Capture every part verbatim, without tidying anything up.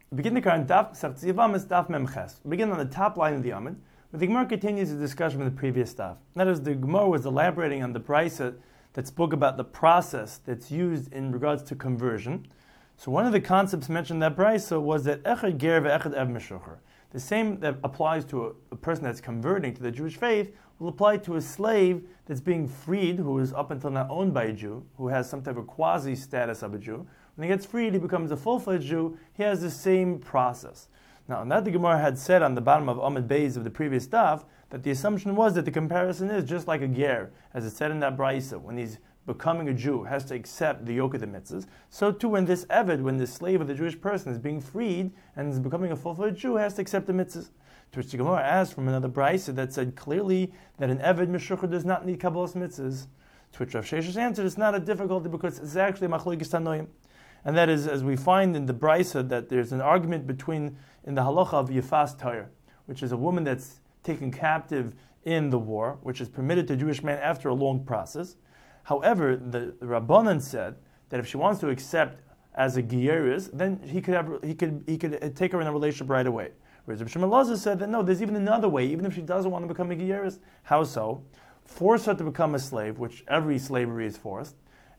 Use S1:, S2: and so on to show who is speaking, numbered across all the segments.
S1: Begin the current daf, Masechet Yevamos, daf memches. Begin on the top line of the Amud, but the Gemara continues the discussion from the previous daf. That is, the Gemara was elaborating on the brisa that spoke about the process that's used in regards to conversion. So one of the concepts mentioned in that brisa was that echad ger ve'echad ev meshucher. The same that applies to a, a person that's converting to the Jewish faith will apply to a slave that's being freed, who is up until now owned by a Jew, who has some type of quasi status of a Jew. When he gets freed, he becomes a full-fledged Jew. He has the same process. Now, that the Gemara had said on the bottom of Amud Beis of the previous daf, that the assumption was that the comparison is just like a ger, as it said in that brisa, when he's becoming a Jew, has to accept the yoke of the mitzvahs. So too, when this eved, when this slave of the Jewish person is being freed and is becoming a full-fledged Jew, has to accept the mitzvahs. To which the Gemara asked from another brisa that said clearly that an eved meshucher does not need kabbalas mitzvahs. To which Rav Sheshes answered, it's not a difficulty because it's actually machlokes tanoim. And that is, as we find in the brisa, that there's an argument between, in the halacha of Yefas Torah, which is a woman that's taken captive in the war, which is permitted to a Jewish man after a long process. However, the, the Rabbanan said that if she wants to accept as a gieris, then he could have, he could he could take her in a relationship right away. Whereas Rav Shimon Lazar said that no, there's even another way, even if she doesn't want to become a gieris. How so? Force her to become a slave, which every slavery is forced,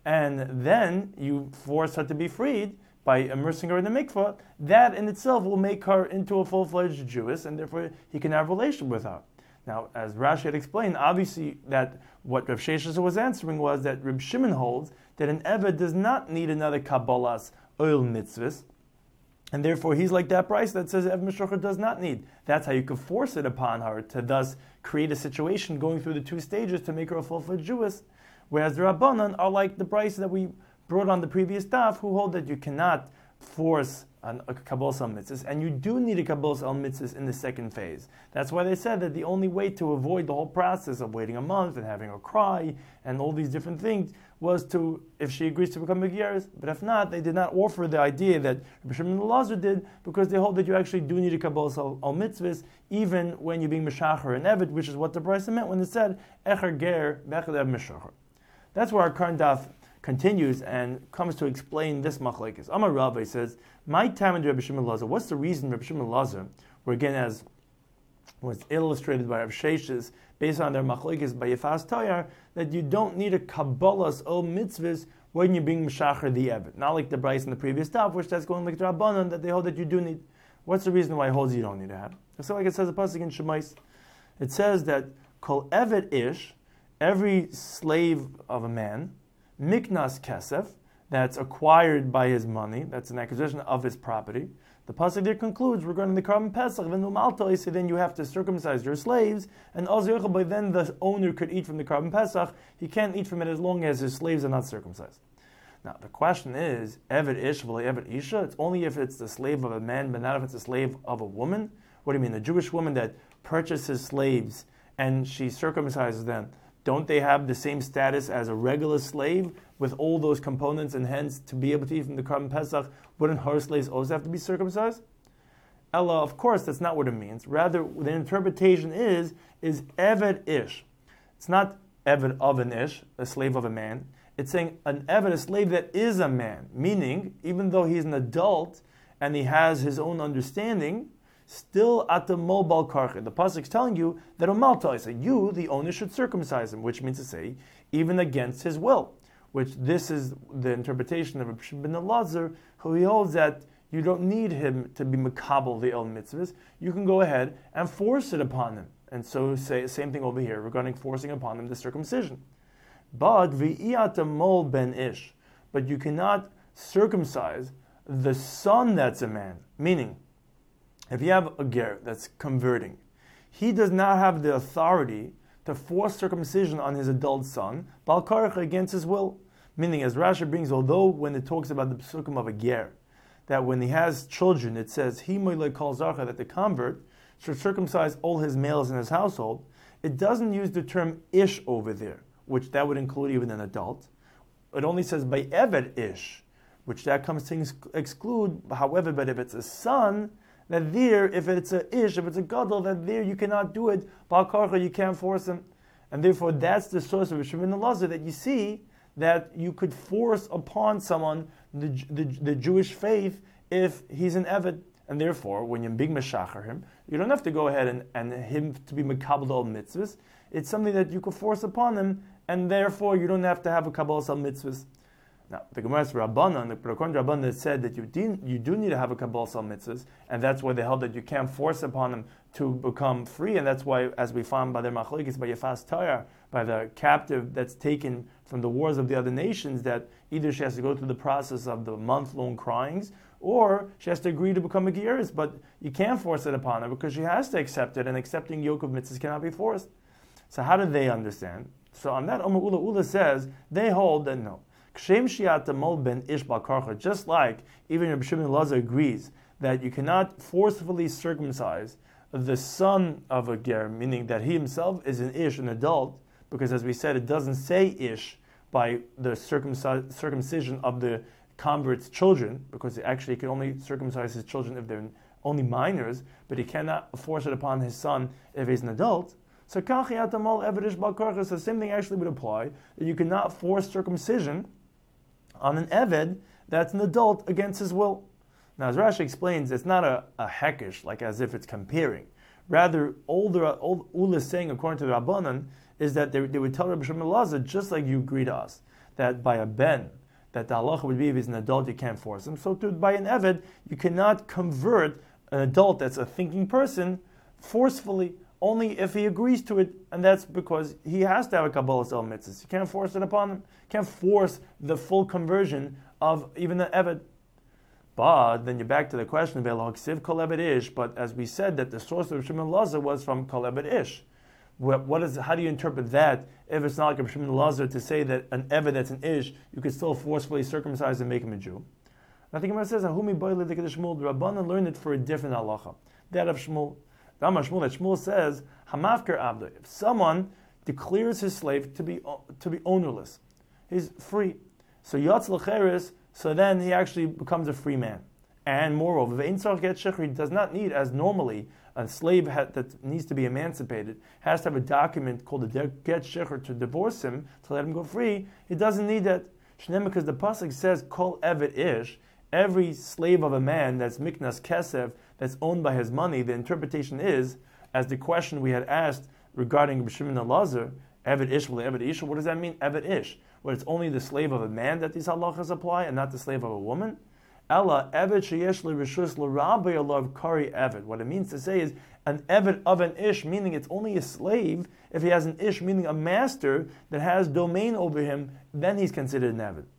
S1: and then you force her to be freed by immersing her in the mikvah. That in itself will make her into a full-fledged Jewess, and therefore he can have a relationship with her. Now, as Rashi had explained, obviously that what Rav Sheshes was answering was that Reb Shimon holds that an eved does not need another kabbalas oil mitzvahs, and therefore he's like that price that says Ev Meshucher does not need. That's how you could force it upon her to thus create a situation going through the two stages to make her a full-fledged Jewess. Whereas the Rabbanan are like the price that we brought on the previous daf, who hold that you cannot force an, a kabbalas al mitzvahs, and you do need a kabbalas al mitzvahs in the second phase. That's why they said that the only way to avoid the whole process of waiting a month and having her cry and all these different things was to, if she agrees to become a gieris. But if not, they did not offer the idea that Rabbi Shimon Lazar did, because they hold that you actually do need a kabbalas al, al mitzvahs even when you're being meshacher and eved, which is what the brisa meant when it said echer ger bechad ev meshacher. That's where our current daf continues and comes to explain this machlekes. Amar Rava says, "My time in Rabbi Shimon Lazar. What's the reason Rabbi Shimon Lazar, where again as was illustrated by Rav Sheshes, based on their machlekes by Yefas Torah, that you don't need a kabbalas o mitzvahs when you're being meshacher the eved, not like the brayse in the previous daf, which that's going like the Rabbanan that they hold that you do need. What's the reason why it holds you don't need to have? So like it says a pasuk in Shemais, it says that kol eved ish, every slave of a man, miknas kesef, that's acquired by his money, that's an acquisition of his property. The pasuk there concludes regarding the Karban Pesach, so then you have to circumcise your slaves, and by then the owner could eat from the Karban Pesach. He can't eat from it as long as his slaves are not circumcised. Now the question is, Eved Ish v'lo Eved Isha, it's only if it's the slave of a man, but not if it's a slave of a woman? What do you mean, a Jewish woman that purchases slaves and she circumcises them, don't they have the same status as a regular slave with all those components, and hence to be able to eat from the Karban Pesach, wouldn't her slaves also have to be circumcised? Ella, of course, that's not what it means. Rather, the interpretation is, is Eved Ish. It's not Eved of an Ish, a slave of a man. It's saying an Eved, a slave that is a man. Meaning, even though he's an adult and he has his own understanding, still at the mobile karche. The pasuk is telling you that umalta, you, the owner, should circumcise him, which means to say, even against his will. Which this is the interpretation of Rabbi Shimon ben Lazar, who he holds that you don't need him to be makabel the el mitzvahs. You can go ahead and force it upon him. And so say the same thing over here regarding forcing upon him the circumcision. But v'iyata mol ben ish, but you cannot circumcise the son that's a man. Meaning, if you have a ger that's converting, he does not have the authority to force circumcision on his adult son, bal karach, against his will. Meaning, as Rashi brings, although when it talks about the psukim of a ger, that when he has children, it says, he moile kol zarcha, that the convert should circumcise all his males in his household, it doesn't use the term ish over there, which that would include even an adult. It only says by eved ish, which that comes to exclude, however, but if it's a son, that there, if it's a ish, if it's a gadol, that there you cannot do it. Bal karcha, you can't force him. And therefore that's the source of Shimon Lazar, that you see that you could force upon someone the, the, the Jewish faith if he's an eved. and therefore, when you big meshacher him, you don't have to go ahead and, and him to be mekabel all mitzvahs. It's something that you could force upon him, and therefore you don't have to have a kabbalas al mitzvahs. Now, the Gemara is Rabbanan, the according to Rabbanan, that said that you do, you do need to have a kabbalas al mitzvahs, and that's why they held that you can't force upon him to become free, and that's why, as we found by their machlokes, by Yefas Torah, by the captive that's taken from the wars of the other nations, that either she has to go through the process of the month-long cryings, or she has to agree to become a geirus, but you can't force it upon her because she has to accept it, and accepting yoke of mitzvahs cannot be forced. So how do they understand? So on that, Omer Ula Ula says, they hold that no. Just like even Rabbi Shimon Elazar agrees that you cannot forcefully circumcise the son of a ger, meaning that he himself is an ish, an adult, because as we said, it doesn't say ish by the circumcis- circumcision of the convert's children, because he actually can only circumcise his children if they're only minors, but he cannot force it upon his son if he's an adult. So the same thing actually would apply, that you cannot force circumcision on an eved that's an adult against his will. Now, as Rashi explains, it's not a, a hekesh, like as if it's comparing. Rather, older old Ula is saying, according to the Rabbanan, is that they, they would tell Rabbi Shimon Elazar, just like you agree to us, that by a ben, that the halacha would be if he's an adult, you can't force him. So to, by an eved, you cannot convert an adult that's a thinking person forcefully, only if he agrees to it, and that's because he has to have a kabbalas el mitzvahs. You can't force it upon him. You can't force the full conversion of even an eved. But then you're back to the question of Siv kol eved ish. But as we said, that the source of Shimon Elazar was from kol eved ish. What, what is? How do you interpret that? If it's not like Shimon Elazar to say that an eved that's an ish, you could still forcefully circumcise and make him a Jew. I think it says Ahumi boile the Shmuel. The Rabbanan learned it for a different halacha. That of Shmuel. Rama Shmuel, that Shmuel says, Hamafker Abda, if someone declares his slave to be to be ownerless, he's free. So Yatz L'cheres, so then he actually becomes a free man. And moreover, Ve'in tzarich get shechur, he does not need, as normally a slave ha- that needs to be emancipated, has to have a document called a de- get shechur to divorce him, to let him go free. He doesn't need that. Shneim, because the pasuk says, Kol evet ish, every slave of a man that's miknas kesef, that's owned by his money, the interpretation is, as the question we had asked regarding Shimon Elazar, Eved Ish, Eved Ish, what does that mean, Eved Ish? Well, it's only the slave of a man that these halachas apply, and not the slave of a woman? Ella, Eved Sheyesh L'Rishus L'Rabbi Alav Kari Eved. What it means to say is, an Eved of an Ish, meaning it's only a slave, if he has an Ish, meaning a master that has domain over him, then he's considered an Eved.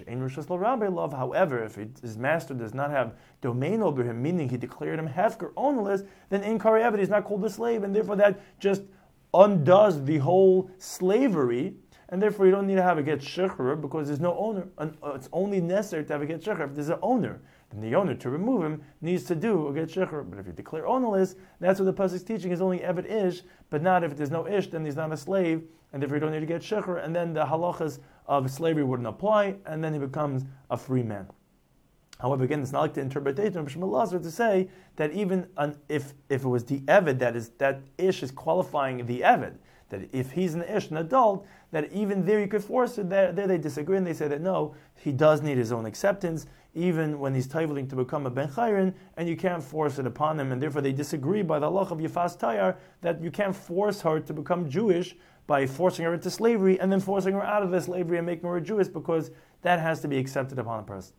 S1: However, if his master does not have domain over him, meaning he declared him hefker ownerless, then in Kari Eved he's not called a slave, and therefore that just undoes the whole slavery, and therefore you don't need to have a get shechur because there's no owner. It's only necessary to have a get shechur if there's an owner. Then the owner, to remove him, needs to do a get shechur. But if you declare ownerless, that's what the pasuk is teaching, is only Eved Ish, but not if there's no Ish, then he's not a slave, and therefore you don't need to get shechur, and then the halachas of slavery wouldn't apply, and then he becomes a free man. However, again, it's not like the interpretation of Shmuel Elazar to say that even an, if if it was the Eved that is that Ish is qualifying the Eved, that if he's an Ish, an adult, that even there you could force it. There, there they disagree, and they say that no, he does need his own acceptance, even when he's toiveling to become a Ben Chayrin, and you can't force it upon him, and therefore they disagree by the halach of Yefas Tayar that you can't force her to become Jewish by forcing her into slavery and then forcing her out of the slavery and making her a Jewess, because that has to be accepted upon a person.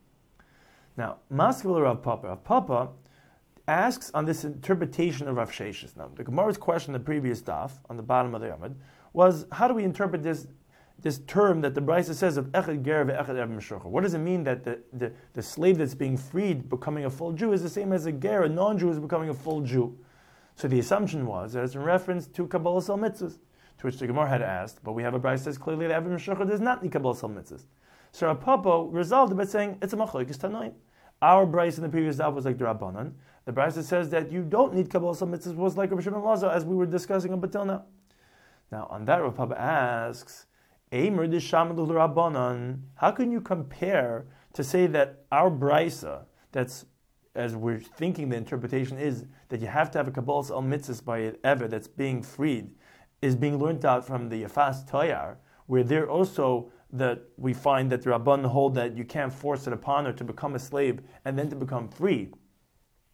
S1: Now, Maskevil Rav Papa, Rav Papa asks on this interpretation of Rav Sheshes. Now, the Gemara's question in the previous daf, on the bottom of the Yamid, was how do we interpret this this term that the Brisa says of Echad Ger ve'Echad Eved Meshucher? What does it mean that the, the, the slave that's being freed, becoming a full Jew, is the same as a Ger, a non-Jew, is becoming a full Jew? So the assumption was that it's in reference to Kabbalas al Mitzvahs, to which the Gemara had asked, but we have a Brisa that says clearly that Eved Meshucher does not need Kabbalas al Mitzvahs. So Rav Papa resolved by saying it's a machlokes tanoim. Our Brisa in the previous daf was like the Rabbanan. The Brisa says that you don't need Kabbalas al Mitzvahs, was like Rabbi Shimon Elazar, as we were discussing up until now. Now, on that, Rav Papa asks, Eimer d'shamadu l'Rabbanan. How can you compare to say that our Brisa, that's as we're thinking the interpretation is that you have to have a Kabbalas al Mitzvahs by an Eved that's being freed, is being learned out from the Yefas Toyar, where there also that we find that the Rabban hold that you can't force it upon her to become a slave and then to become free.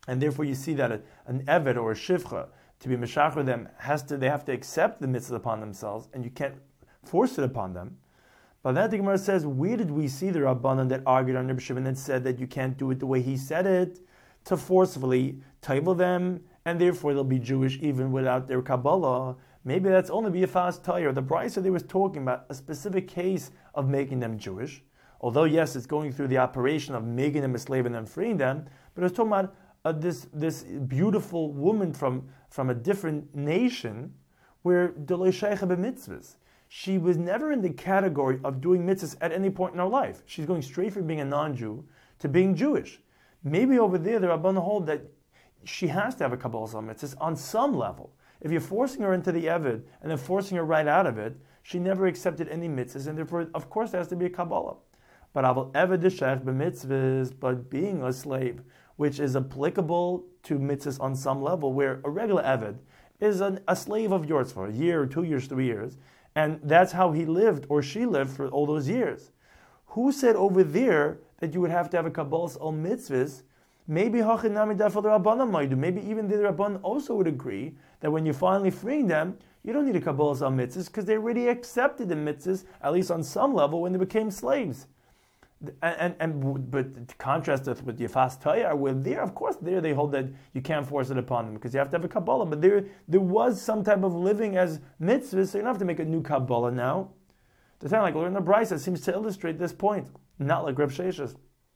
S1: and therefore you see that a, an Eved or a Shivcha, to be Meshacher them, has to, they have to accept the mitzvah upon themselves, and you can't force it upon them. But that the Gemara says, where did we see the Rabbanan that argued on Reb Shimon and said that you can't do it the way he said it, to forcefully table them, and therefore they'll be Jewish even without their Kabbalah? Maybe that's only be a fast tire. The Brisa they was talking about a specific case of making them Jewish. Although yes, it's going through the operation of making them a slave and then freeing them, but it's talking about uh, this this beautiful woman from, from a different nation, where Delay Sheicha b'mitzvahs. She was never in the category of doing mitzvahs at any point in her life. She's going straight from being a non-Jew to being Jewish. Maybe over there, the Rabbanan hold that she has to have a Kabbalah mitzvahs on some level. If you're forcing her into the Eved and then forcing her right out of it, she never accepted any mitzvahs, and therefore, of course, there has to be a Kabbalah. But Aval Eved Deshech b'mitzvahs, but being a slave, which is applicable to mitzvahs on some level, where a regular Eved is an, a slave of yours for a year, or two years, three years, and that's how he lived or she lived for all those years. Who said over there that you would have to have a Kabbalah al mitzvahs? Maybe Hachinami Dafal the Rabbanan might do. Maybe even the Rabbanan also would agree that when you're finally freeing them, you don't need a Kabbalah al mitzvahs because they already accepted the mitzvahs, at least on some level, when they became slaves. And, and, and but to contrast it with Yafas Tayar, where there, of course, there they hold that you can't force it upon them because you have to have a Kabbalah. But there, there was some type of living as mitzvahs, so you don't have to make a new Kabbalah now. To sound like learn the Brisa seems to illustrate this point, not like Reb Sheshes.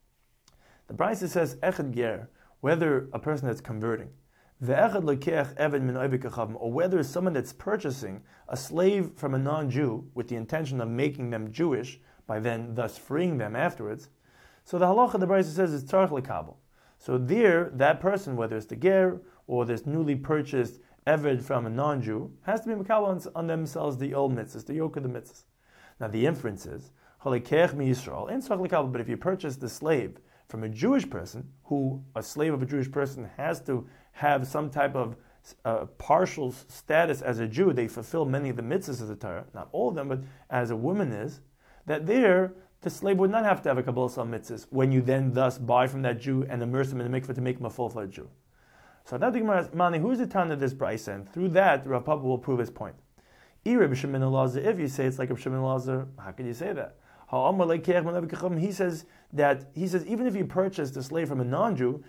S1: The Brisa says Echad Ger, whether a person that's converting, ve'echad lekech eved min oivik achavim, or whether it's someone that's purchasing a slave from a non-Jew with the intention of making them Jewish, by then thus freeing them afterwards. So the halacha, the Brisa says, is tzarich lekabel. So there, that person, whether it's the ger or this newly purchased eved from a non-Jew, has to be mekabel on, on themselves the old mitzvahs, the yoke of the mitzvahs. Now the inference is halekech mi Yisrael in tzarich lekabel. But if you purchase the slave from a Jewish person, who a slave of a Jewish person has to have some type of uh, partial status as a Jew, they fulfill many of the mitzvahs of the Torah, not all of them, but as a woman is. That there, the slave would not have to have a Kabbalah Sal mitzvahs when you then thus buy from that Jew and immerse him in the mikveh to make him a full-fledged Jew. So now the Gemara asks, Mani, who's the Tana of this Brisa? And through that, Rav Papa will prove his point. If you say it's like Rav Shimon Elazar, how can you say that? He says that he says even if you purchase the slave from a non-Jew,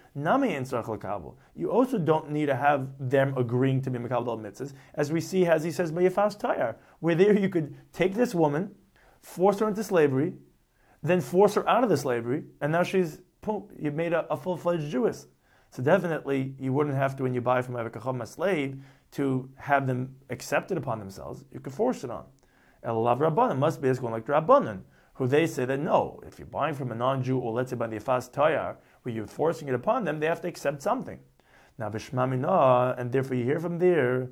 S1: you also don't need to have them agreeing to be Mekabel mitzvahs, as we see as he says by Yafas Tayar, where there you could take this woman, force her into slavery, then force her out of the slavery, and now she's, boom, you've made a, a full-fledged Jewess. So definitely, you wouldn't have to, when you buy from a slave, to have them accept it upon themselves. You could force it on. Elav Rabbanan must be as going like the Rabbanan, who they say that no, if you're buying from a non-Jew, or let's say by the Yafas Tayar, where you're forcing it upon them, they have to accept something. Now, b'shmamina, and therefore you hear from there,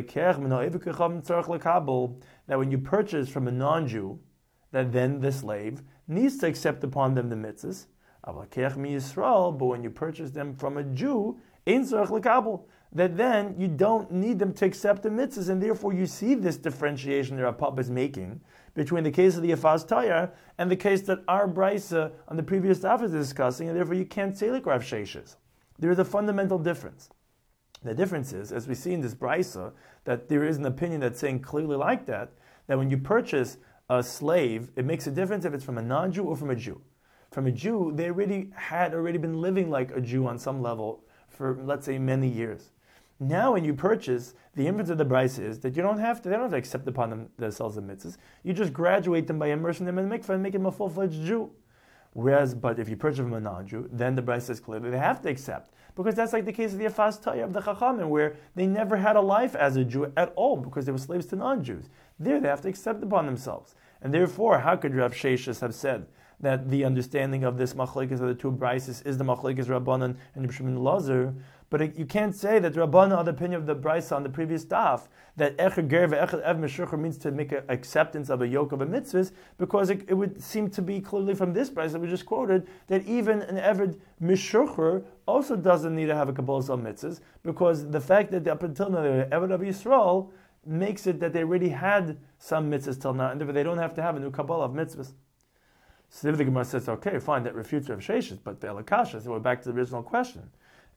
S1: that when you purchase from a non-Jew, that then the slave needs to accept upon them the mitzvahs. But when you purchase them from a Jew, that then you don't need them to accept the mitzvahs, and therefore you see this differentiation that Rav Papa is making between the case of the Yafas Tayar and the case that our Brisa on the previous daf is discussing, and therefore you can't say like Rav Sheshes. There is a fundamental difference. The difference is, as we see in this Brisa, that there is an opinion that's saying clearly like that, that when you purchase a slave, it makes a difference if it's from a non-Jew or from a Jew. From a Jew, they already had already been living like a Jew on some level for, let's say, many years. Now, when you purchase, the inference of the Brisa is that you don't have to, they don't have to accept upon them themselves the mitzvahs. You just graduate them by immersing them in the mikveh and make them a full-fledged Jew. Whereas, but if you purchase from a non-Jew, then the Brisa says clearly they have to accept. Because that's like the case of the Yafas Tayar of the Chachamim, where they never had a life as a Jew at all because they were slaves to non-Jews. There they have to accept upon themselves. And therefore, how could Rav Sheshes have said that the understanding of this machlekes of the two Brises is the machlekes Rabbanan and Reb Shimon Elazar? But it, you can't say that Rabbanan are the opinion of the Brisa on the previous daf, that Echad Ger ve'Echad Ev Meshucher means to make an acceptance of a yoke of a mitzvahs, because it, it would seem to be clearly from this Brisa that we just quoted, that even an Eved Meshucher also doesn't need to have a Kabbalah of mitzvahs, because the fact that up until now they were Eved of Yisrael makes it that they already had some mitzvahs till now, and therefore they don't have to have a new Kabbalah of mitzvahs. So the Gemara says, okay, fine, that refutes Rav Sheshes, but the Elakasha, so we're back to the original question.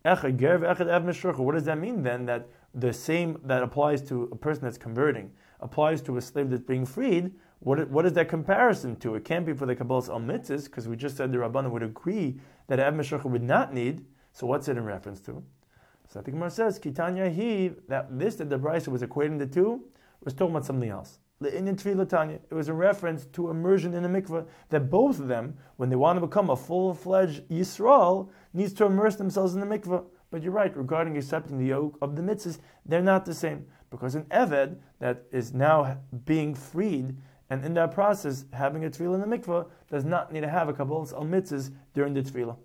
S1: Echad ger ve'echad ev meshurcha. What does that mean then? That the same that applies to a person that's converting applies to a slave that's being freed. What, what is that comparison to? It can't be for the Kabbalah's al mitzvahs, because we just said the Rabbanan would agree that ev meshurcha would not need. So what's it in reference to? So the Gemara says, Kitanya he, that this that the Brisa was equating the two was talking about something else. It was a reference to immersion in a mikveh, that both of them, when they want to become a full-fledged Yisrael, needs to immerse themselves in the mikveh. But you're right, regarding accepting the yoke of the mitzvahs, they're not the same. Because an Eved that is now being freed, and in that process having a tefillah in the mikveh, does not need to have a kabbalas al mitzvahs during the tefillah.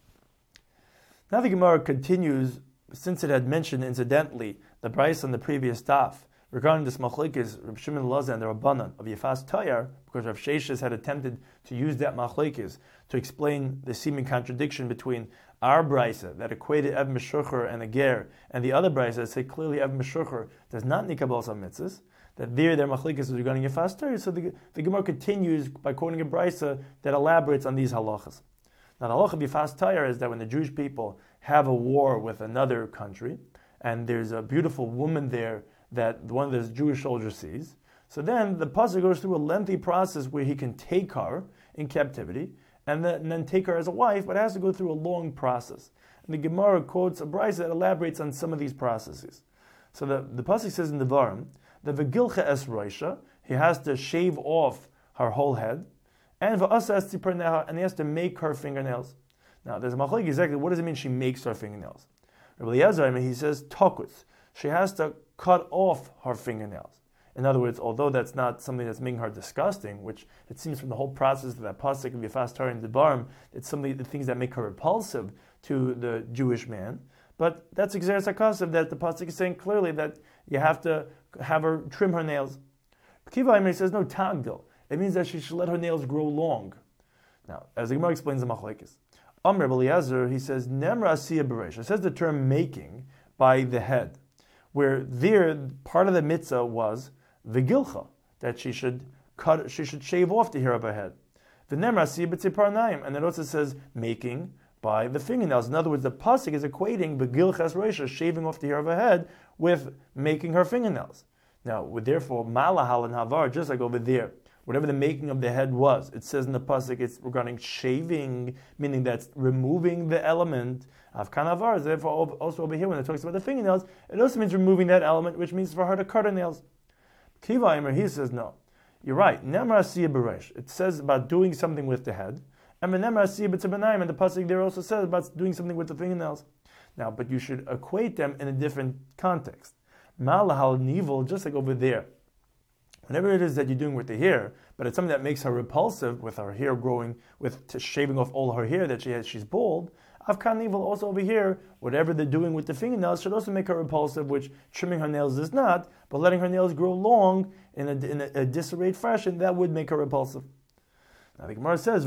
S1: Now the Gemara continues, since it had mentioned incidentally the Brisa on the previous daf, regarding this machlekes, Reb Shimon Elazar and the Rabbanan of Yefas Tayar, because Rav Sheshes had attempted to use that machlekes to explain the seeming contradiction between our brisa that equated Ev Meshurcher and a ger, and the other brisa that say clearly Ev Meshurcher does not need kabbalas al mitzvahs, that there their machlekes is regarding Yefas Tayar. So the, the Gemara continues by quoting a brisa that elaborates on these halachas. Now the halacha of Yefas Tayar is that when the Jewish people have a war with another country, and there's a beautiful woman there that one of the Jewish soldiers sees, so then the pasuk goes through a lengthy process where he can take her in captivity and then, and then take her as a wife, but it has to go through a long process. And the Gemara quotes a brisa that elaborates on some of these processes. So the, the pasuk says in the Varim, the v'gilcha es roisha, he has to shave off her whole head, and v'asa es tzipor, and he has to make her fingernails. Now there's a machlek exactly, what does it mean she makes her fingernails? Rabbi Eliezer, he says takus, she has to cut off her fingernails. In other words, although that's not something that's making her disgusting, which it seems from the whole process of that pasuk of Yefas Tayar and Devarim, it's some of the things that make her repulsive to the Jewish man. But that's Gzeras HaKasav, that the pasuk is saying clearly that you have to have her trim her nails. Kiva Aimer says no tagdil. It means that she should let her nails grow long. Now, as the Gemara explains the machlekes, Amr Eliezer, he says Nemra Asiya Beresh. It says the term making by the head, where there part of the mitzvah was the gilcha, that she should cut, she should shave off the hair of her head. The nemra si b'tzipar naim, and it also says making by the fingernails. In other words, the pasuk is equating the gilchas reisha, shaving off the hair of her head, with making her fingernails. Now, with therefore malahal and havar, just like over there, whatever the making of the head was, it says in the pasuk it's regarding shaving, meaning that's removing the element of kanavar. Therefore, also over here when it talks about the fingernails, it also means removing that element, which means for her to cut her nails. Kiva Aimer, he says no. You're right. Nemra Asiya Beresh. It says about doing something with the head. And Nemra Asiya B'Tzibanaim, and the pasuk there also says about doing something with the fingernails. Now, but you should equate them in a different context. Malahal Nivol, just like over there. Whatever it is that you're doing with the hair, but it's something that makes her repulsive, with her hair growing, with t- shaving off all her hair that she has, she's bald. Afkan Nivol, also over here, whatever they're doing with the fingernails should also make her repulsive, which trimming her nails is not, but letting her nails grow long in a, in a, a disarrayed fashion, that would make her repulsive. Now the Gemara says,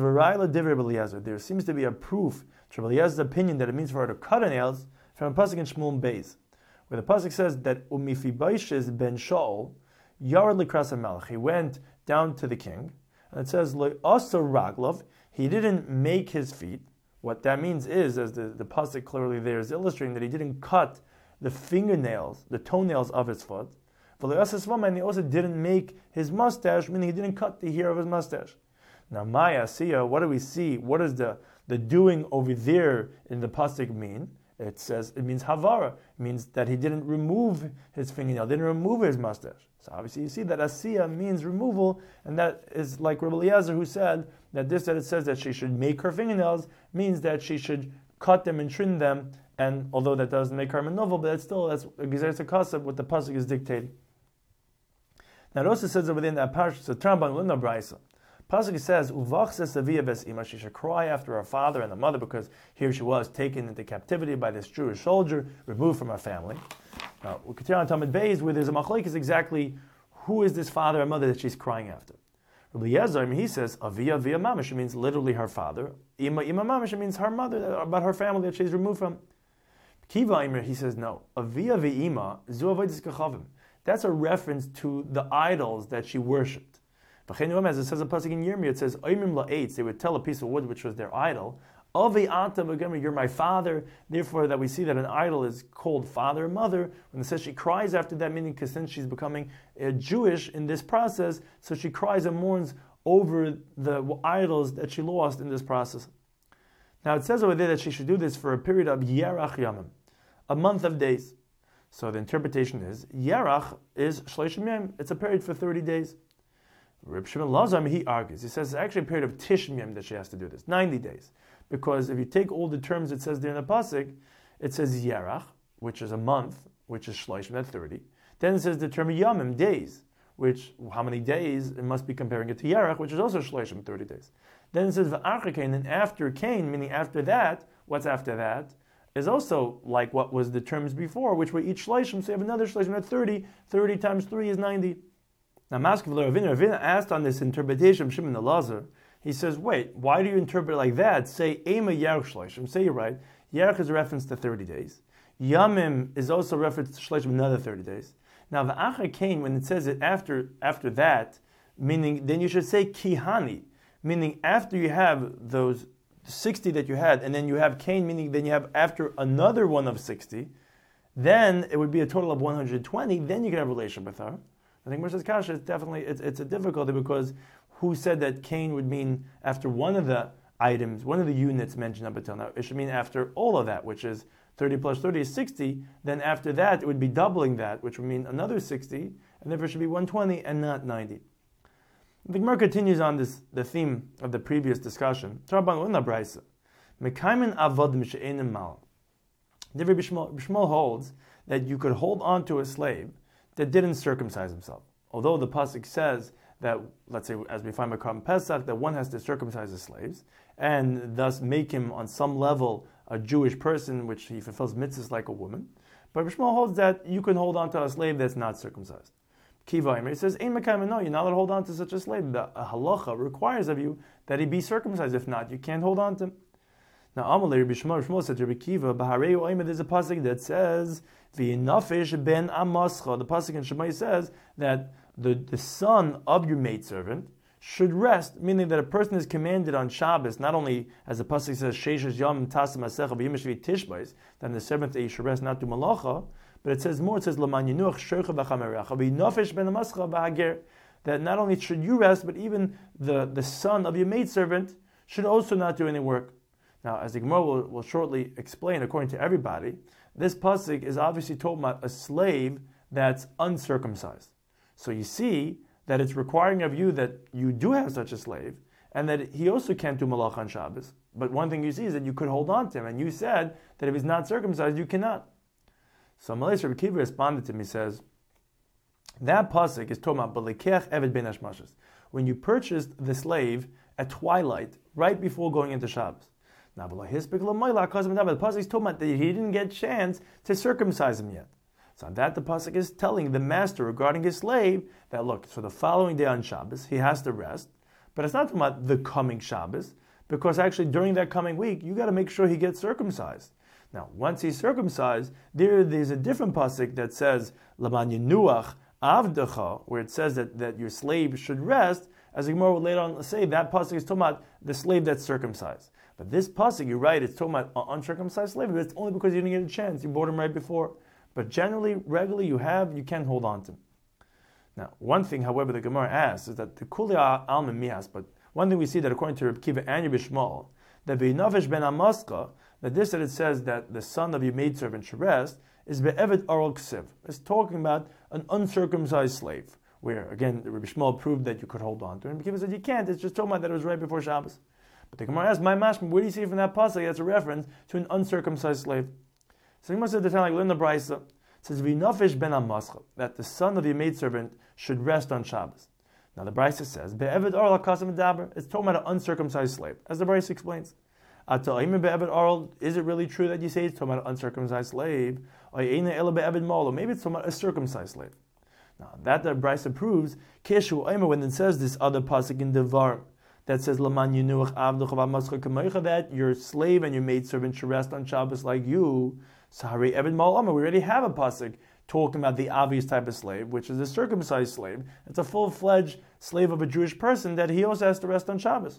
S1: there seems to be a proof to Rabbi Eliezer's opinion that it means for her to cut her nails from a pasuk in Shmuel Beis, where the pasuk says that Umifibaishes ben Shaul Yarad Likras HaMelech, he went down to the king, and it says, Asa Raglov, he didn't make his feet. What that means is, as the, the pasuk clearly there is illustrating, that he didn't cut the fingernails, the toenails of his foot. And he also didn't make his mustache, meaning he didn't cut the hair of his mustache. Now, Maya, Siya, what do we see? What does the, the doing over there in the pasuk mean? It says, it means havara. It means that he didn't remove his fingernail, didn't remove his mustache. So obviously you see that asiya means removal, and that is like Rabbi Eliezer, who said that this that it says that she should make her fingernails means that she should cut them and trim them, and although that doesn't make her menovel, but that's still, that's Gzeras HaKasav, what the pasuk is dictating. Now it also says over there in that parasha, so Trambam Lina Brisa, pasuk says, Uvachses avia ves ima, she should cry after her father and the mother, because here she was taken into captivity by this Jewish soldier, removed from her family. Now, we continue on Talmud Beis, where there's a machlek is exactly who is this father and mother that she's crying after. Rabbi Eliezer, he says, Avia via mamish, means literally her father. Ima ima mamish, means her mother, about her family that she's removed from. Kiva Aimer, he says, no. Avia v'ima, zu avodas kachavim. That's a reference to the idols that she worshipped. As it says in pasuk in Yirmiyah, it says, Oimim la'etz, they would tell a piece of wood which was their idol, Avi ata v'gamri, you're my father. Therefore, that we see that an idol is called father and mother. When it says she cries after that, meaning because since she's becoming uh, Jewish in this process, so she cries and mourns over the idols that she lost in this process. Now it says over there that she should do this for a period of Yerach Yamim, a month of days. So the interpretation is, Yerach is Shloshim Yom, it's a period for thirty days. Reb Shimon Lazar, he argues, he says it's actually a period of Tishim Yom that she has to do this, ninety days. Because if you take all the terms it says there in the Pasuk, it says Yerach, which is a month, which is Shloshim, that's thirty. Then it says the term Yamim, days, which, how many days? It must be comparing it to Yerach, which is also Shloshim, thirty days. Then it says V'achar Kain, and after Cain, meaning after that, what's after that, is also like what was the terms before, which were each Shloshim, so you have another Shloshim at thirty, thirty times three is ninety. Now Maskav Ravina, Ravina asked on this interpretation of Shimon Elazar, he says, wait, why do you interpret it like that? Say, Ema Yerach Shloshim, say you're right, Yerach is a reference to thirty days. Yamim is also a reference to Shloshim, another thirty days. Now V'achar Kain, when it says it after after that, meaning, then you should say Kihani, meaning after you have those sixty that you had, and then you have Cain, meaning then you have after another one of sixty, then it would be a total of one hundred twenty, then you can have a relationship with her. I think Moshe's Kasha is definitely, it's, it's a difficulty because who said that Cain would mean after one of the items, one of the units mentioned up until now? It should mean after all of that, which is thirty plus thirty is sixty, then after that it would be doubling that, which would mean another sixty, and therefore it should be one hundred twenty and not ninety. The Gemara continues on this, the theme of the previous discussion. Bishmol holds that you could hold on to a slave that didn't circumcise himself. Although the pasuk says that, let's say, as we find by Korban Pesach, that one has to circumcise his slaves and thus make him on some level a Jewish person, which he fulfills mitzvahs like a woman. But Bishmol holds that you can hold on to a slave that's not circumcised. Kiva Imer, he says, Ein Mekayim, no, you're not allowed to hold on to such a slave. The halacha requires of you that he be circumcised. If not, you can't hold on to him. Now, Amalei Rabbi Shmuel, Rabbi Shmuel said to Rabbi Kiva, B'harei Oimer, there's a pasuk that says, V'inafish ben amascha. The pasuk in Shemai says that the, the son of your maidservant should rest, meaning that a person is commanded on Shabbos, not only, as the pasuk says, Sheishes Yom Tasim Asecha V'yimish V'tishbais, that on the seventh day you should rest, not do malacha, but it says more, it says, L'man Yenuach Shorcha V'chamerecha V'inafish ben amascha B'hager, that not only should you rest, but even the, the son of your maidservant should also not do any work. Now, as the Gemara will, will shortly explain, according to everybody, this pasuk is obviously talking about a slave that's uncircumcised. So you see that it's requiring of you that you do have such a slave, and that he also can't do malach on Shabbos. But one thing you see is that you could hold on to him, and you said that if he's not circumcised, you cannot. So Malay Rabbi Kiva responded to him, he says, that pasuk is talking about B'lekeach Eved Ben Hashmashas, when you purchased the slave at twilight, right before going into Shabbos. Now, the pasuk is talking about that he didn't get a chance to circumcise him yet. So that the pasuk is telling the master regarding his slave that, look, so the following day on Shabbos, he has to rest, but it's not talking about the coming Shabbos, because actually during that coming week, you got to make sure he gets circumcised. Now, once he's circumcised, there, there's a different pasuk that says, Laman Yenuach Avdecha, where it says that, that your slave should rest. As the Gemara will later on say, that pasuk is talking about the slave that's circumcised. But this pasuk, you're right, it's talking about an uncircumcised slave, but it's only because you didn't get a chance. You bought him right before. But generally, regularly, you have, you can hold on to him. Now, one thing, however, the Gemara asks is that the Kuli Alman Mihas, but one thing we see that according to Reb Kiva and Rabbi Shmuel, that V'inafish ben Amaska, that this that it says that the son of your maidservant should rest, is Be'evet Arol Ksiv. It's talking about an uncircumcised slave, where, again, Rabbi Shmuel proved that you could hold on to him. Rabbi Kiva said you can't, it's just talking about that it was right before Shabbos. But the Gemara asks, my mashma, where do you see from that pasuk that's a reference to an uncircumcised slave? So the Gemara said the time like Linda Brisa, it says V'inafish ben Amascha, that the son of your maidservant should rest on Shabbos. Now the Brisa says Be'evet Arol HaKasim Daber, it's talking about an uncircumcised slave, as the Brisa explains. Be'evet Arol, is it really true that you say it's talking about an uncircumcised slave? Or Be'evet Molo, maybe it's talking about a circumcised slave. Now that the Brisa proves Keshu Omer, when it says this other pasuk in Devar that says Laman Yenuach Avducha V'Mascha Kamecha, that your slave and your maidservant should rest on Shabbos like you. Sahari Eved Mal Omer, we already have a pasuk talking about the obvious type of slave, which is a circumcised slave. It's a full-fledged slave of a Jewish person that he also has to rest on Shabbos.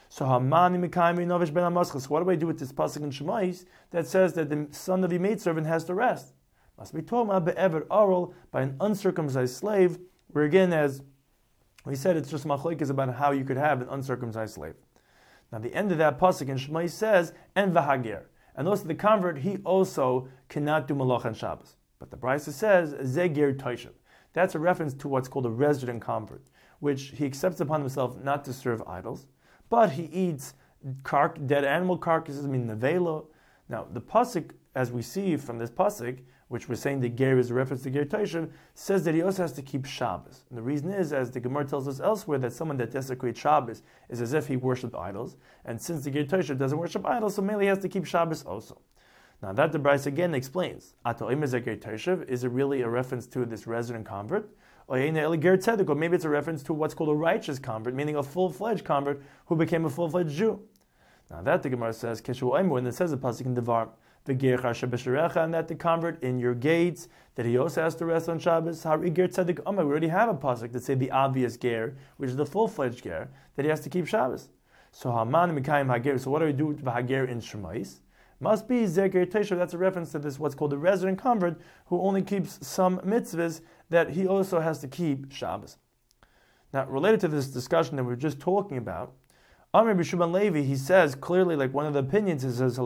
S1: So Hamani Mikayim Novish Ben Amaschas. What do I do with this pasuk in Shemais that says that the son of the maidservant has to rest? Must be Toma be'ever oral, by an uncircumcised slave, where again, as we said, it's just machlokes about how you could have an uncircumcised slave. Now the end of that pasuk in Shemais says, and v'hager. And also the convert, he also cannot do malach on Shabbos. But the Brisa says, Zegir Toishav. That's a reference to what's called a resident convert, which he accepts upon himself not to serve idols, but he eats car- dead animal carcasses, I mean nevela. Now the pasuk, as we see from this pasuk, which we're saying that ger is a reference to ger Toishav, says that he also has to keep Shabbos. And the reason is, as the Gemara tells us elsewhere, that someone that desecrates Shabbos is as if he worshipped idols. And since the ger Toishav doesn't worship idols, so mainly he has to keep Shabbos also. Now that the Brisa again explains, Ato Imer Ger Toishav, is it really a reference to this resident convert? Or maybe it's a reference to what's called a righteous convert, meaning a full-fledged convert who became a full-fledged Jew. Now that the Gemara says, when it says a pasuk in Devar, and that the convert in your gates, that he also has to rest on Shabbos. We already have a pasuk that say the obvious ger, which is the full-fledged ger, that he has to keep Shabbos. So Haman Mikayim Hager. So what do we do with Hager in Shemais? Must be Zeger Teishav. That's a reference to this, what's called a resident convert, who only keeps some mitzvahs, that he also has to keep Shabbos. Now, related to this discussion that we were just talking about, Amr B'Shuban Levi, he says clearly, like one of the opinions, he says,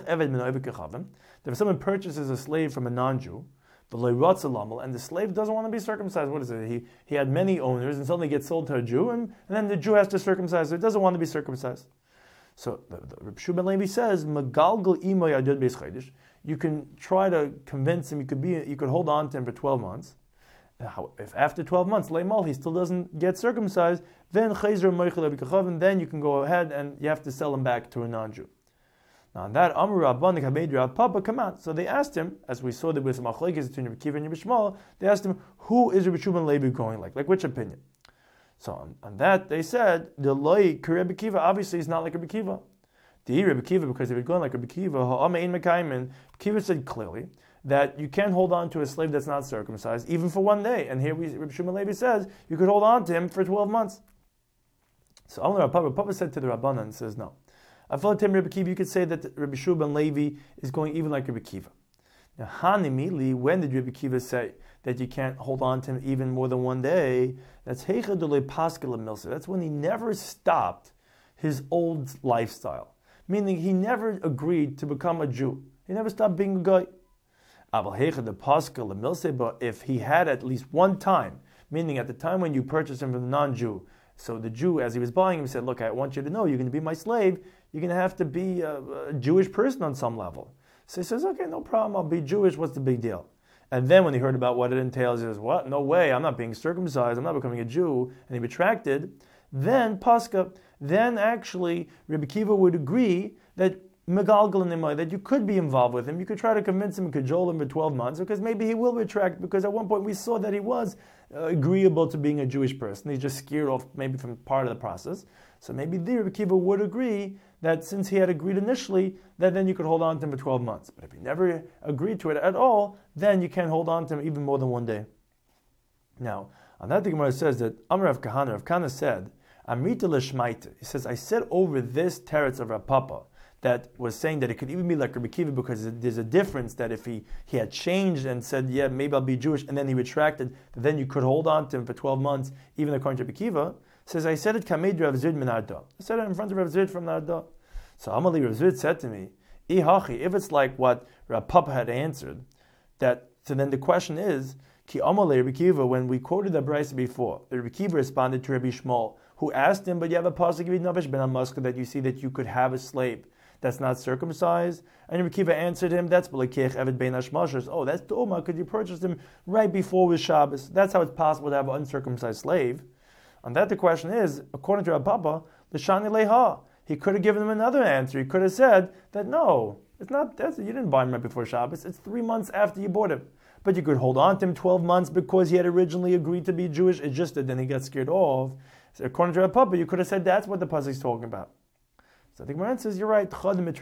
S1: that if someone purchases a slave from a non-Jew, and the slave doesn't want to be circumcised, what is it? He he had many owners and suddenly gets sold to a Jew, and, and then the Jew has to circumcise, so he doesn't want to be circumcised. So the, the Reb Shuban Levi says, Magalgal imoy adud beis chodesh. You can try to convince him. You could be. You could hold on to him for twelve months. Now, if after twelve months, leimal, he still doesn't get circumcised, then chayzer moichel b'kachav, then you can go ahead and you have to sell him back to a non-Jew. Now on that, Amru Rabbanik Hameid Rav Papa come out. So they asked him, as we saw that with machlokes between Rabbi Kiva and Rabbi Shmuel, they asked him, who is Rabbi Shuban Levi going like? Like which opinion? So on, on that, they said, the loy Rabbi Kiva obviously is not like Rabbi Kiva. The Rabbi Kiva, because if it's going like Rabbi Kiva, Ha'amein Mekaymin, Kiva said clearly that you can't hold on to a slave that's not circumcised, even for one day. And here we, Rabbi Shuban Levi says, you could hold on to him for twelve months. So Amar Rav Papa, Papa said to the Rabbanan and says, no. I felt Rabbi Kiva, you could say that Rabbi Shuban Levi is going even like Rabbi Kiva. Now, Hanimili, when did Rabbi Kiva say that you can't hold on to him even more than one day? That's Heicha Dole Paschal Milsa. That's when he never stopped his old lifestyle. Meaning he never agreed to become a Jew. He never stopped being a guy. But if he had at least one time, meaning at the time when you purchased him from the non-Jew, so the Jew, as he was buying him, said, look, I want you to know, you're going to be my slave, you're going to have to be a, a Jewish person on some level. So he says, okay, no problem, I'll be Jewish, what's the big deal? And then when he heard about what it entails, he says, what? No way, I'm not being circumcised, I'm not becoming a Jew, and he retracted. Then, Pascha, then actually, Rabbi Kiva would agree that Megalgal Nimai, that you could be involved with him, you could try to convince him, cajole him for twelve months, because maybe he will retract, because at one point we saw that he was uh, agreeable to being a Jewish person. He's just scared off maybe from part of the process. So maybe the Rabbi Kiva would agree that since he had agreed initially, that then you could hold on to him for twelve months. But if he never agreed to it at all, then you can't hold on to him even more than one day. Now, on that the Gemara says that Amar Rav Kahana, Rav Kahana said, Amrita l'shmaita. He says, I said over this teretz of Rav Papa, that was saying that it could even be like Rabbi Kiva, because there's a difference that if he, he had changed and said, yeah, maybe I'll be Jewish, and then he retracted, then you could hold on to him for twelve months, even according to Rabbi Kiva. Says, I said it Kamed Rav Zid min Arda. I said it in front of Rav Zid from Arda. So Amali Rav Zid said to me, Ihachi, if it's like what Rav Papa had answered, that so then the question is, Ki Amali Rabbi Kiva, when we quoted the Brisa before, Rabbi Kiva responded to Rabbi Shmuel, who asked him, but you have a pasuk in Navish ben Amaska that you see that you could have a slave that's not circumcised. And Rabbi Kiva answered him, that's B'lekech Eved Ben Hashmashers. Oh, that's Toma, could you purchase him right before with Shabbos? That's how it's possible to have an uncircumcised slave. On that the question is, according to Rav Papa, L'shani Leha, he could have given him another answer. He could have said that no, it's not, that's, you didn't buy him right before Shabbos, it's three months after you bought him. But you could hold on to him twelve months because he had originally agreed to be Jewish, it's just that then he got scared off. So according to Rav Papa, you could have said that's what the pasuk is talking about. So the Gemara says, you're right,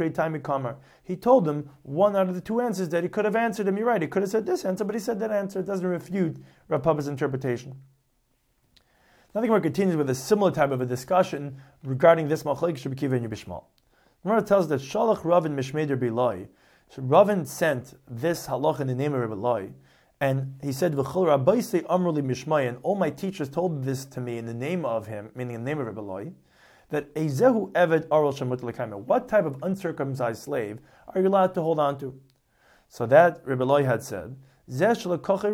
S1: he told him one out of the two answers that he could have answered him. You're right, he could have said this answer, but he said that answer. It doesn't refute Rav Papa's interpretation. Now the Gemara continues with a similar type of a discussion regarding this machlokes Rabbi Akiva and Rabbi Shmuel. The Gemara tells that Shalach Ravin Mishmei Rabbi Eloi. So Ravin sent this halach in the name of Rabbi Eloi, and he said, "V'chol Rabbaisei Amruli Mishmai," and all my teachers told this to me in the name of him, meaning in the name of Rabbi Eloi, that Ezehu Eved Arol Shemut L'Kaima. What type of uncircumcised slave are you allowed to hold on to? So that Rabbi Eloi had said, It's talking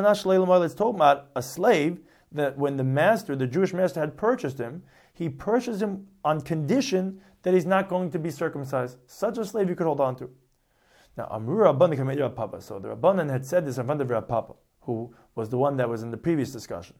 S1: about a slave that when the master, the Jewish master, had purchased him, he purchased him on condition that he's not going to be circumcised. Such a slave you could hold on to. Now, Amru Rabbanan Kamei Rav Papa. So the Rabbanan had said this in front of Rav Papa, who was the one that was in the previous discussion.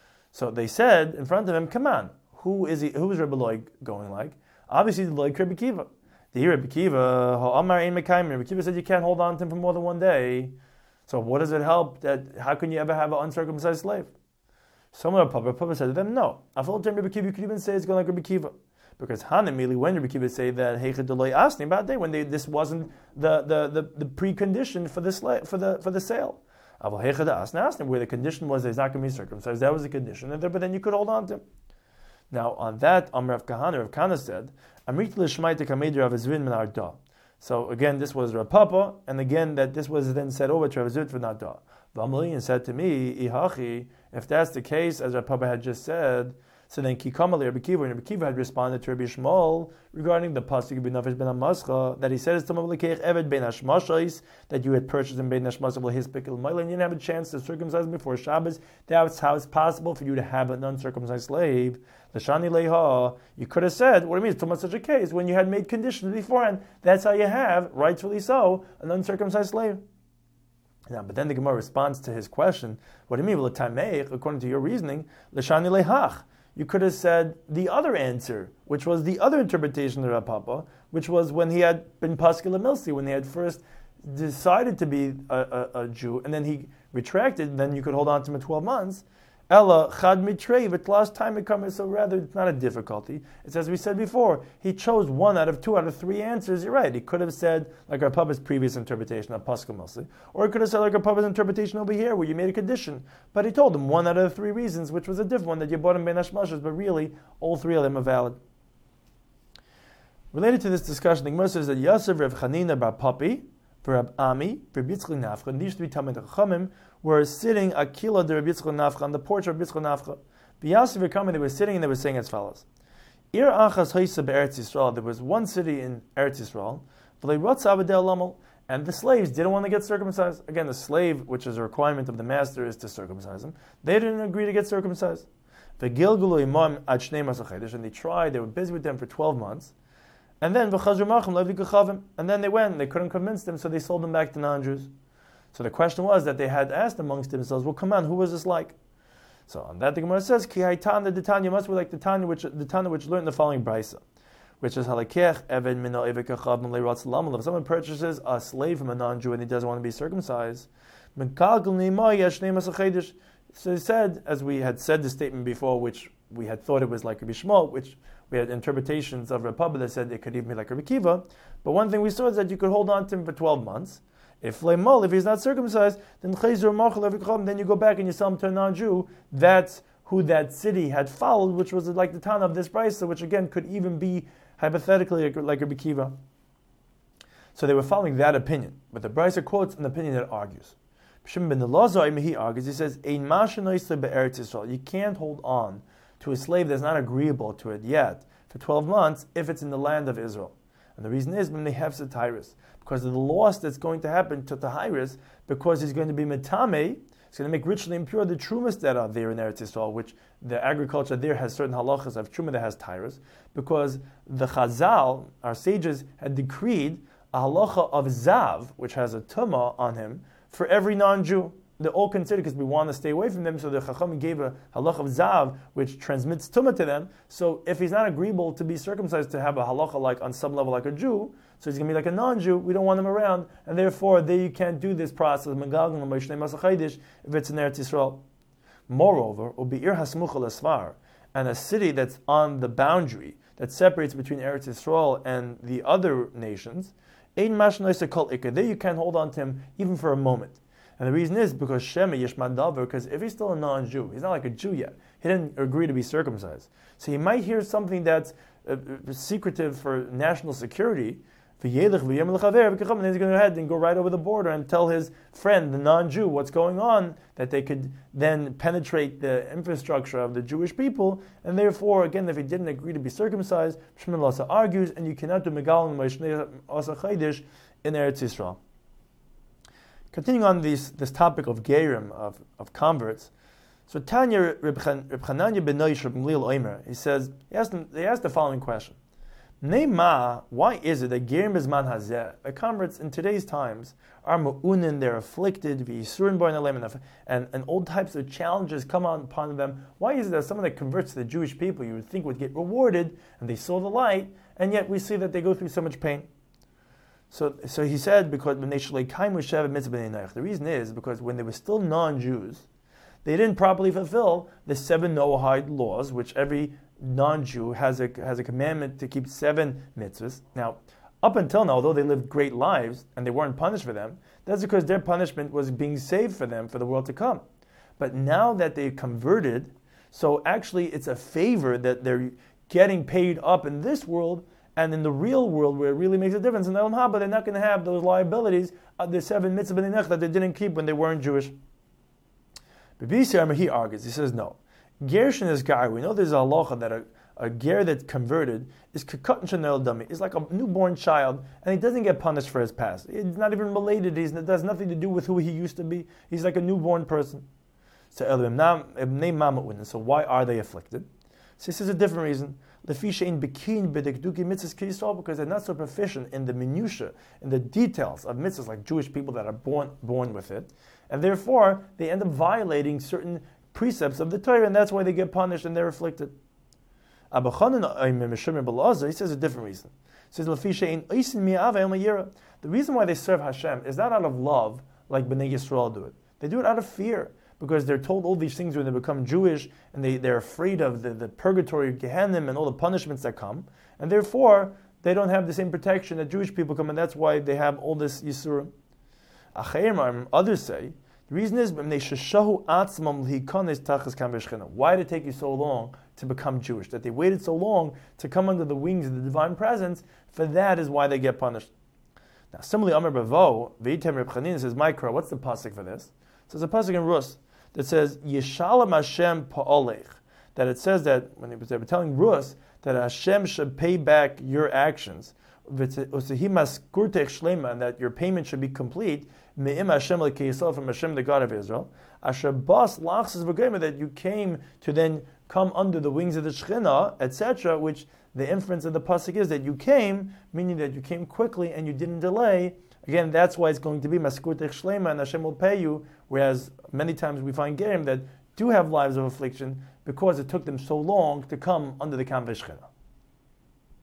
S1: So they said in front of him, come on, who is he? Who is Rabbi Eloi going like? Obviously, the like Rabbi Akiva. The Rabbi Akiva, Ha'amar Ein Mekayim. Rabbi Akiva said you can't hold on to him for more than one day. So what does it help that? How can you ever have an uncircumcised slave? Someone Papa Papa said to them, no. I felt Rabbi Akiva, you could even say it's going like Rabbi Akiva. Because Hanamili, when Rabbi Akiva say that Heichad Eloi Asni about day, when they, this wasn't the, the, the, the precondition for the sla- for the for the sale. Where the condition was that he's not going to be circumcised, that was the condition, but then you could hold on to him. Now on that, Amr Rav Kahana, Rav Kahana said, Amrit l'shmaita kamed Rav Zvin min arda. So again, this was Rav Papa, and again that this was then said over to Rav Zvin min arda. V'amali said to me, Ihachi, if that's the case, as Rav Papa had just said, so then Kikamali Rabbi Akiva, and Rabbi Akiva had responded to Rabbi Shmuel regarding the pasuk ben Nafesh ben Hamascha that he said it's Tamav Lekech Eved ben Hashmashais that you had purchased him ben Hashmashai v'Hispik el Ma'ila, and you didn't have a chance to circumcise him before Shabbos. That's how it's possible for you to have an uncircumcised slave. L'shani leha, you could have said, what do you mean? It's talking about such a case when you had made conditions beforehand. That's how you have, rightfully so, an uncircumcised slave. Now, but then the Gemara responds to his question. What do you mean? L'tameich, according to your reasoning, l'shani lehach. You could have said the other answer, which was the other interpretation of Rav Papa, which was when he had been Paschal Milsi, when he had first decided to be a, a, a Jew, and then he retracted, and then you could hold on to him for twelve months. Ella chad mitrei, but last time it comes, so rather it's not a difficulty. It's as we said before, he chose one out of two out of three answers. You're right. He could have said like Rav Papa's previous interpretation of Paschal Milsi, or he could have said like Rav Papa's interpretation over here, where you made a condition. But he told him one out of the three reasons, which was a different one that you bought him ben hashmashas, but really all three of them are valid. Related to this discussion, the Gemara says that Yosef, Rav Chanina bar Papi, Rab Ami, Rab Yitzchak Nafcha, and these three Talmid Chachamim were sitting Akila de Rab Yitzchak Nafcha on the porch of Rab Yitzchak Nafcha. B'Yasef Yekamim, they were sitting and they were saying as follows: Ir Achas Haisa be'Eretz Yisrael. There was one city in Eretz Yisrael, V'lei Ratza Avadei Lamal, and the slaves didn't want to get circumcised. Again, the slave, which is a requirement of the master, is to circumcise him. They didn't agree to get circumcised. V'Gilgulu Imam Ad Shnei Masach Chodesh, and they tried. They were busy with them for twelve months. And then and then they went, and they couldn't convince them, so they sold them back to non-Jews. So the question was that they had asked amongst themselves, well, come on, who was this like? So on that the Gemara says, Ki Haitan the Tanya must be like the Tanya which the Tanya which learned the following brisa, which is halakech even mino evikachav malei ratz lamal. If someone purchases a slave from a non-Jew and he doesn't want to be circumcised, so he said, as we had said the statement before, which we had thought it was like Rabbi Shmuel, which we had interpretations of Rav Papa that said it could even be like Rabbi Akiva. But one thing we saw is that you could hold on to him for twelve months. If leimol, if he's not circumcised, then then you go back and you sell him to a non-Jew. That's who that city had followed, which was like the town of this brisa, which again could even be hypothetically like Rabbi Akiva. So they were following that opinion. But the brisa quotes an opinion that argues. Shimon ben Elazar, he argues, he says, Ein mashanoisle be'eretz Yisrael. You can't hold on to a slave that's not agreeable to it yet for twelve months if it's in the land of Israel. And the reason is when they have Satyrus, because of the loss that's going to happen to Tahirus, because he's going to be metame, he's going to make richly impure the trumas that are there in Eretz Yisrael, which the agriculture there has certain halachas of truma that has Tyrus, because the Chazal, our sages, had decreed a halacha of Zav, which has a tumah on him, for every non-Jew. They're all considered because we want to stay away from them, so the Chacham gave a halach of Zav, which transmits tumah to them. So if he's not agreeable to be circumcised, to have a halacha like on some level like a Jew, so he's going to be like a non-Jew, we don't want him around, and therefore there you can't do this process of Megalgan if it's in Eretz Yisrael. Moreover, ubi'ir hasmucha l'svar, and a city that's on the boundary that separates between Eretz Yisrael and the other nations, ein mashnoisa kol ikar, there you can't hold on to him even for a moment. And the reason is because Shema Yishmad Davar, because if he's still a non-Jew, he's not like a Jew yet. He didn't agree to be circumcised. So he might hear something that's uh, secretive for national security, and then he's going to go ahead and go right over the border and tell his friend, the non-Jew, what's going on, that they could then penetrate the infrastructure of the Jewish people, and therefore, again, if he didn't agree to be circumcised, Shmuel Lasa argues, and you cannot do Megalim Asa Chaydish in Eretz Yisrael. Continuing on this, this topic of Gerim, of, of converts, so Tanya Reb Chananya ben Noish Reb Gamliel Omer, he says, he asked, him, they asked the following question. Ne'ma, why is it that Gerim Bizman Hazeh, the converts in today's times, are mu'unin, they're afflicted, v'yisurin b'oin alem, and and all types of challenges come on upon them? Why is it that someone that converts to the Jewish people you would think would get rewarded, and they saw the light, and yet we see that they go through so much pain? So so he said, because the reason is because when they were still non-Jews, they didn't properly fulfill the seven Noahide laws, which every non-Jew has a has a commandment to keep seven mitzvahs. Now, up until now, although they lived great lives and they weren't punished for them, that's because their punishment was being saved for them for the world to come. But now that they've converted, so actually it's a favor that they're getting paid up in this world, and in the real world where it really makes a difference in the Olam Haba, they're not going to have those liabilities of the seven mitzvahs that they didn't keep when they weren't Jewish. He argues, he says no. Gershin is guy. We know there's a halacha that a, a ger that's converted is kekatan shenel dami. He's like a newborn child, and he doesn't get punished for his past. He's not even related. He's, it has nothing to do with who he used to be. He's like a newborn person. So, so why are they afflicted? So this is a different reason. Because they're not so proficient in the minutiae, in the details of mitzvahs, like Jewish people that are born born with it, and therefore they end up violating certain precepts of the Torah, and that's why they get punished and they're afflicted. He says a different reason. He says, the reason why they serve Hashem is not out of love, like Bnei Yisrael do it. They do it out of fear, because they're told all these things when they become Jewish, and they, they're afraid of the, the purgatory, Gehennim, and all the punishments that come, and therefore they don't have the same protection that Jewish people come, and that's why they have all this Yisurim. Others say, the reason is, why did it take you so long to become Jewish? That they waited so long to come under the wings of the divine presence, for that is why they get punished. Now, similarly, Amar Bavo, Veitem Reb Chanina says, Mikra, what's the pasuk for this? So there's a pasuk in Rus that says, Yeshalem Hashem pa'olech, that it says that, when they were telling Rus, that Hashem should pay back your actions, and that your payment should be complete, Me'im Hashem l'kiyisrael, from Hashem, the God of Israel, Asher bas lachsas v'gayma, that you came to then come under the wings of the Shekhinah, et cetera, which the inference of the pasuk is that you came, meaning that you came quickly and you didn't delay. Again, that's why it's going to be maskurtech shlema, and Hashem will pay you, whereas many times we find gerim that do have lives of affliction because it took them so long to come under the Kam V'Shechina.